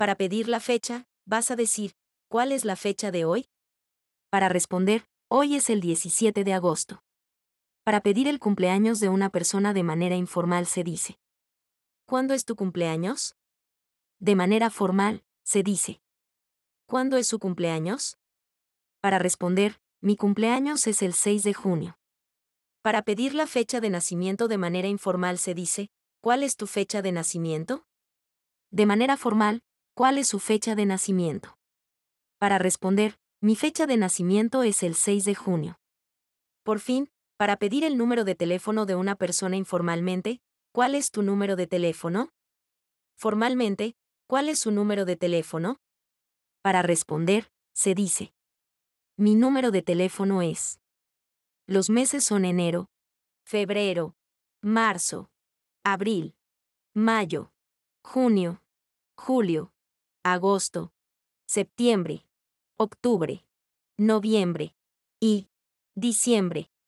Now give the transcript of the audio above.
Para pedir la fecha, vas a decir, ¿cuál es la fecha de hoy? Para responder, hoy es el 17 de agosto. Para pedir el cumpleaños de una persona de manera informal se dice, ¿cuándo es tu cumpleaños? De manera formal, se dice, ¿cuándo es su cumpleaños? Para responder, mi cumpleaños es el 6 de junio. Para pedir la fecha de nacimiento de manera informal se dice, ¿cuál es tu fecha de nacimiento? De manera formal, ¿cuál es su fecha de nacimiento? Para responder, mi fecha de nacimiento es el 6 de junio. Por fin, para pedir el número de teléfono de una persona informalmente, ¿cuál es tu número de teléfono? Formalmente, ¿cuál es su número de teléfono? Para responder, se dice, mi número de teléfono es. Los meses son enero, febrero, marzo, abril, mayo, junio, julio, agosto, septiembre, octubre, noviembre y diciembre.